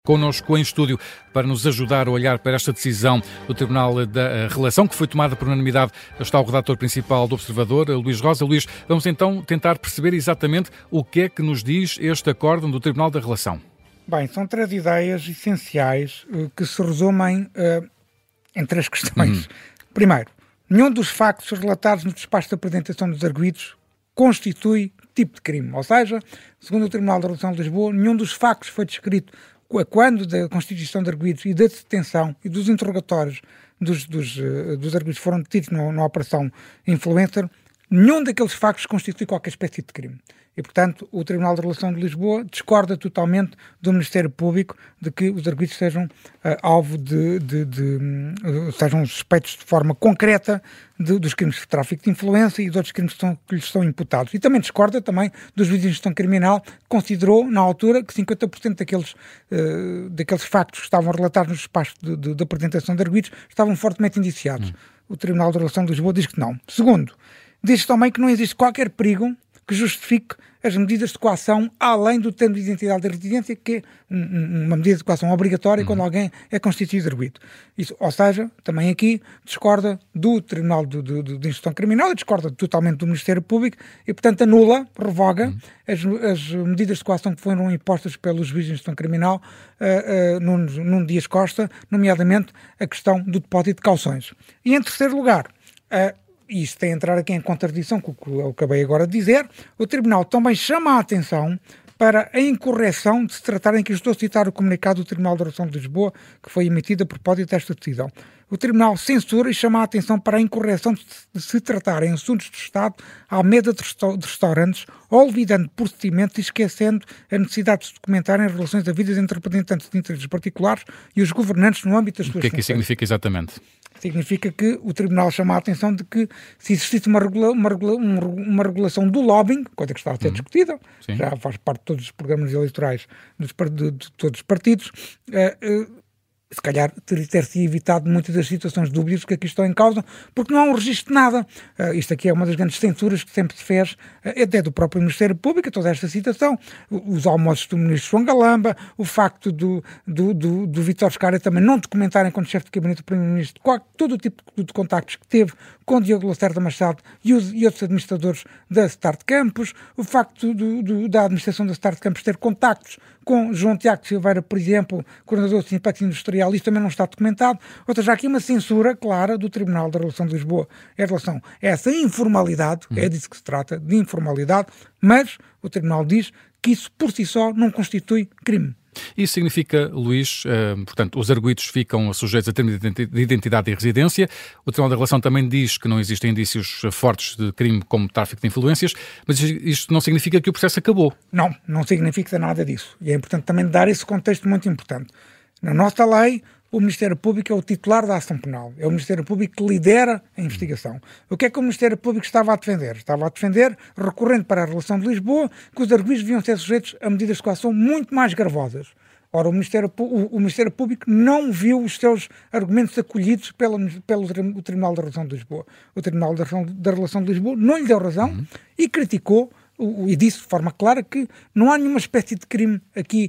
Connosco em estúdio para nos ajudar a olhar para esta decisão do Tribunal da Relação, que foi tomada por unanimidade, está o redator principal do Observador, Luís Rosa. Luís, vamos então tentar perceber exatamente o que é que nos diz este acórdão do Tribunal da Relação. Bem, são três ideias essenciais que se resumem em três questões. Primeiro, nenhum dos factos relatados no despacho de apresentação dos arguidos constitui tipo de crime. Ou seja, segundo o Tribunal da Relação de Lisboa, nenhum dos factos foi descrito quando da constituição de arguidos e da detenção e dos interrogatórios dos arguidos foram detidos na operação Influencer, nenhum daqueles factos constitui qualquer espécie de crime. E, portanto, o Tribunal de Relação de Lisboa discorda totalmente do Ministério Público de que os arguidos sejam alvo sejam suspeitos de forma concreta dos crimes de tráfico de influência e de outros crimes que lhes são imputados. E também discorda dos juízes de instrução criminal, que considerou, na altura, que 50% daqueles factos que estavam relatados no despacho de apresentação de arguidos estavam fortemente indiciados. O Tribunal de Relação de Lisboa diz que não. Segundo, diz também que não existe qualquer perigo que justifique as medidas de coação além do termo de identidade da residência, que é uma medida de coação obrigatória quando alguém é constituído arguido. Isso, ou seja, também aqui discorda do Tribunal de Instrução Criminal, discorda totalmente do Ministério Público e, portanto, anula, revoga as medidas de coação que foram impostas pelos juízes de instrução criminal Nuno Dias Costa, nomeadamente a questão do depósito de cauções. E, em terceiro lugar, e isto tem a entrar aqui em contradição com o que eu acabei agora de dizer, o Tribunal também chama a atenção para a incorreção de se tratarem, que eu estou a citar o comunicado do Tribunal da Relação de Lisboa, que foi emitido a propósito desta decisão. O Tribunal censura e chama a atenção para a incorreção de se tratar em assuntos de Estado à mesa de restaurantes, olvidando procedimentos e esquecendo a necessidade de se documentarem as relações havidas entre representantes de interesses particulares e os governantes no âmbito das suas funções. O que é que isso significa exatamente? Significa que o Tribunal chama a atenção de que se existisse uma regulação do lobbying, coisa que está a ser discutida, já faz parte de todos os programas eleitorais de todos os partidos, se calhar ter-se evitado muitas das situações dúbias que aqui estão em causa, porque não há um registro de nada. Isto aqui é uma das grandes censuras que sempre se fez, até do próprio Ministério Público, toda esta situação, os almoços do Ministro João Galamba, o facto do Vítor Scária também não documentar enquanto chefe de gabinete do Primeiro-Ministro todo o tipo de contactos que teve com Diogo Lacerda Machado e outros administradores da Start Campus, o facto da administração da Start Campus ter contactos com João Tiago Silveira, por exemplo, coordenador de Simpatia Industrial, isso também não está documentado. Ou seja, há aqui uma censura clara do Tribunal da Relação de Lisboa em relação a essa informalidade, é disso que se trata, de informalidade, mas o Tribunal diz que isso por si só não constitui crime. Isso significa, Luís, portanto, os arguidos ficam sujeitos a termo de identidade e residência. O Tribunal da Relação também diz que não existem indícios fortes de crime como tráfico de influências, mas isto não significa que o processo acabou. Não significa nada disso. E é importante também dar esse contexto muito importante. Na nossa lei, o Ministério Público é o titular da ação penal. É o Ministério Público que lidera a investigação. O que é que o Ministério Público estava a defender? Estava a defender, recorrendo para a Relação de Lisboa, que os arguidos deviam ser sujeitos a medidas de coação muito mais gravosas. Ora, o Ministério Público não viu os seus argumentos acolhidos pelo Tribunal da Relação de Lisboa. O Tribunal da Relação de Lisboa não lhe deu razão e criticou e disse de forma clara que não há nenhuma espécie de crime aqui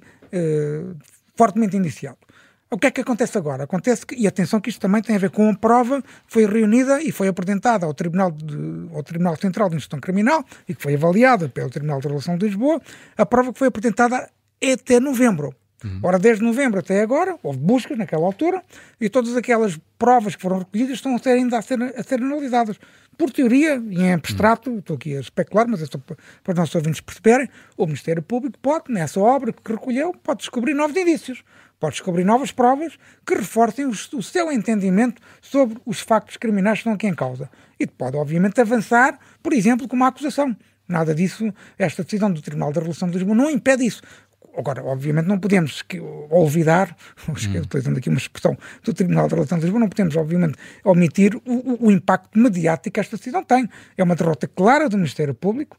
fortemente indiciado. O que é que acontece agora? Acontece que, e atenção que isto também tem a ver com a prova que foi reunida e foi apresentada ao Tribunal Central de Instrução Criminal e que foi avaliada pelo Tribunal de Relação de Lisboa, a prova que foi apresentada até novembro. Ora, desde novembro até agora, houve buscas naquela altura e todas aquelas provas que foram recolhidas estão ainda a ser analisadas. Por teoria, e em abstrato, estou aqui a especular, mas é só para os nossos ouvintes perceberem, o Ministério Público pode, nessa obra que recolheu, pode descobrir novos indícios, pode descobrir novas provas que reforcem o seu entendimento sobre os factos criminais que estão aqui em causa. E pode, obviamente, avançar, por exemplo, com uma acusação. Nada disso, esta decisão do Tribunal da Relação de Lisboa não impede isso. Agora, obviamente, não podemos olvidar, utilizando aqui uma expressão do Tribunal da Relação de Lisboa, não podemos, obviamente, omitir o impacto mediático que esta decisão tem. É uma derrota clara do Ministério Público.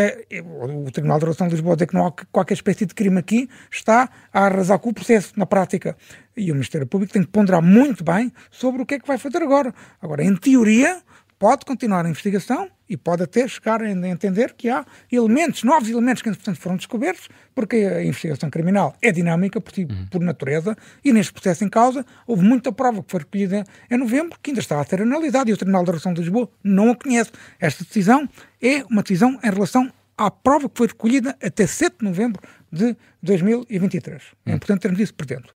O Tribunal da Relação de Lisboa diz que não há qualquer espécie de crime aqui, está a arrasar com o processo na prática. E o Ministério Público tem que ponderar muito bem sobre o que é que vai fazer agora. Agora, em teoria, pode continuar a investigação e pode até chegar a entender que há novos elementos que, portanto, foram descobertos, porque a investigação criminal é dinâmica por natureza, e neste processo em causa houve muita prova que foi recolhida em novembro, que ainda está a ser analisada, e o Tribunal da Redução de Lisboa não a conhece. Esta decisão é uma decisão em relação à prova que foi recolhida até 7 de novembro de 2023. É importante termos isso presente.